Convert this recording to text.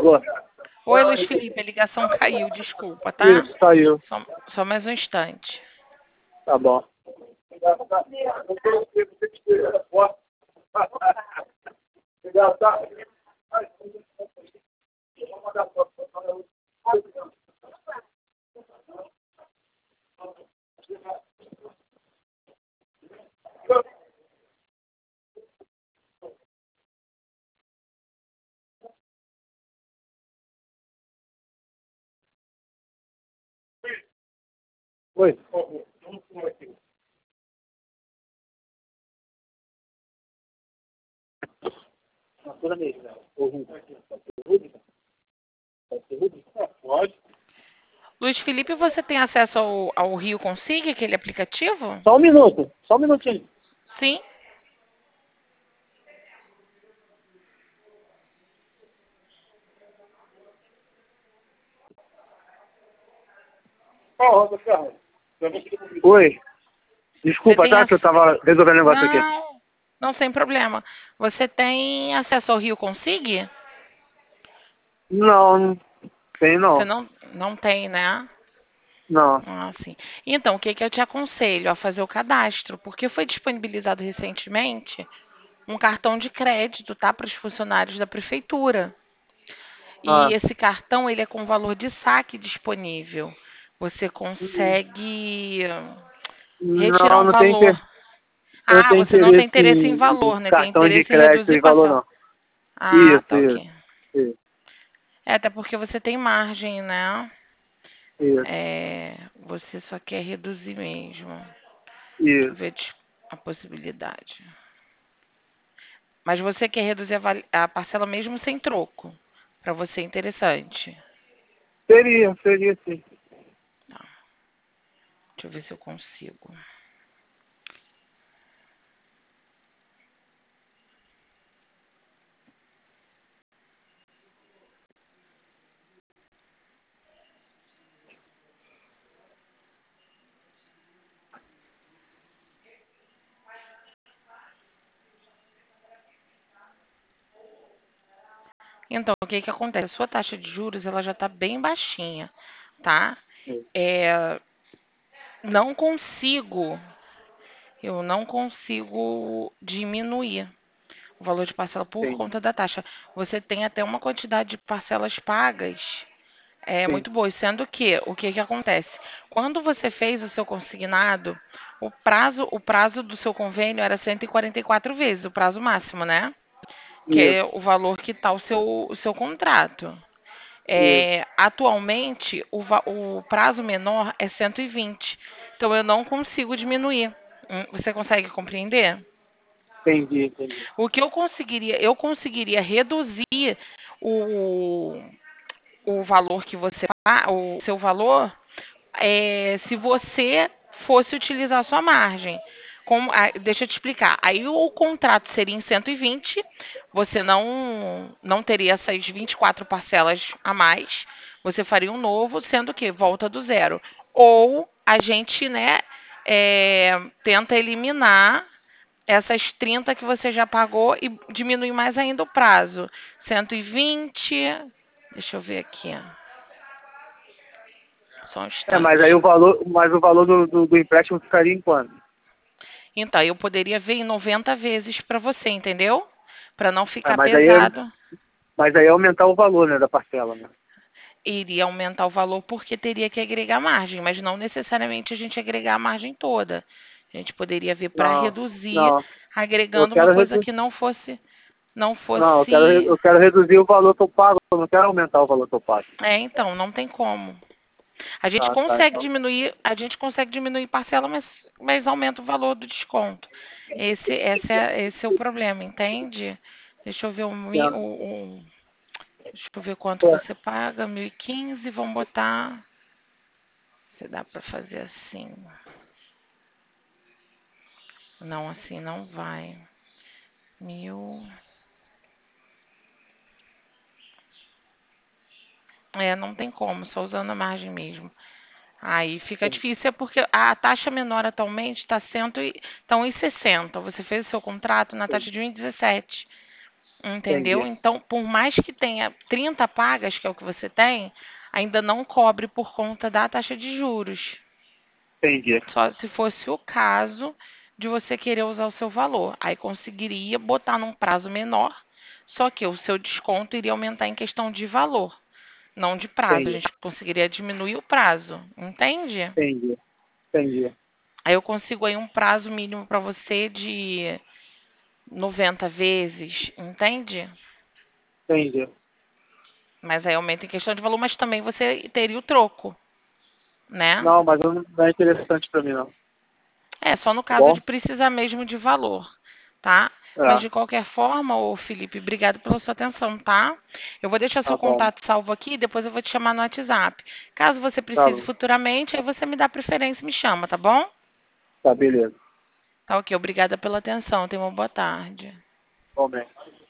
Alô? Oi, Luiz Felipe, a ligação caiu, desculpa, tá? Isso, saiu. Só mais um instante. Tá bom. Oi. Pode. Luiz Felipe, você tem acesso ao Rio Consiga, aquele aplicativo? Só um minuto. Só um minutinho. Sim. Oi. Desculpa, Você tem tá? Que eu tava resolvendo um negócio aqui. Não, sem problema. Você tem acesso ao Rio Consiga? Não, tem Você não. não tem, né? Não. Ah, sim. Então, o que que eu te aconselho? A fazer o cadastro, porque foi disponibilizado recentemente um cartão de crédito, tá? Para os funcionários da prefeitura. Ah. E esse cartão, ele é com valor de saque disponível. Você consegue retirar Não, um valor. eu não Ah, tenho você não tem interesse interesse em em valor, né? Tem cartão de interesse em crédito reduzir e valor, parcela. não. Ah, Isso, tá, isso, ok. isso, É, até porque você tem margem, né? isso, Você só quer reduzir mesmo. Deixa eu isso. ver a possibilidade. Mas você quer reduzir a parcela mesmo sem troco. Para você é interessante. Seria sim. Tá. Deixa eu ver se eu consigo. Então, o que que acontece? A sua taxa de juros ela já está bem baixinha, tá? É, não consigo, eu não consigo diminuir o valor de parcela por Sim, conta da taxa. Você tem até uma quantidade de parcelas pagas sim, muito boa, sendo que o que que acontece? Quando você fez o seu consignado, o prazo do seu convênio era 144 vezes, o prazo máximo, né? Que é isso, o valor que está o seu contrato. isso. Atualmente, o prazo menor é 120. Então, eu não consigo diminuir. Você consegue compreender? Entendi. O que eu conseguiria reduzir o, o valor que você o seu valor, se você fosse utilizar a sua margem. Deixa eu te explicar. Aí o contrato seria em 120, você não teria essas 24 parcelas a mais, você faria um novo, sendo que volta do zero. Ou a gente, né, tenta eliminar essas 30 que você já pagou e diminuir mais ainda o prazo. 120, deixa eu ver aqui. Só um Mas aí instante. o valor do empréstimo ficaria em quanto? Então, eu poderia ver em 90 vezes para você, entendeu? Para não É, ficar mas aí, é- pesado. mas aí é aumentar o valor, né, da parcela, né? Iria aumentar o valor porque teria que agregar margem, mas não necessariamente a gente agregar a margem toda. A gente poderia ver para Não, reduzir, não. Eu agregando uma quero coisa reduzir. que não fosse, não Não, fosse. eu quero reduzir o valor que eu pago, eu não quero aumentar o valor que eu pago. Então, não tem como. Tá, então. A gente consegue diminuir parcela, mas aumenta o valor do desconto. Esse é o problema, entende? Deixa eu ver deixa eu ver quanto É. você paga, 1.015, vamos botar, se dá para fazer assim. Não, assim não vai. 1.000, não tem como, só usando a margem mesmo. Aí fica difícil, é porque a taxa menor atualmente está tá 1,60. Você fez o seu contrato na taxa de 1,17. entendeu? Entendi. Então, por mais que tenha 30 pagas, que é o que você tem, ainda não cobre por conta da taxa de juros. Entendi. Só se fosse o caso de você querer usar o seu valor. Aí conseguiria botar num prazo menor, só que o seu desconto iria aumentar em questão de valor, não de prazo. A Entendi. gente conseguiria diminuir o prazo, entende? Entendi. Entendi. Aí eu consigo aí um prazo mínimo para você de 90 vezes, entende? Entendi. Mas aí aumenta em questão de valor, mas também você teria o troco, né? Não, mas não é interessante para mim, não. É, só no Tá caso bom? de precisar mesmo de valor, tá? Mas É, de qualquer forma, ô Felipe, obrigado pela sua atenção, tá? Eu vou deixar tá seu bom. contato salvo aqui, depois eu vou te chamar no WhatsApp. Caso você Tá precise bom. futuramente, aí você me dá preferência e me chama, tá bom? Tá, beleza. Tá ok, obrigada pela atenção. Tenha uma boa tarde. Bom, bem.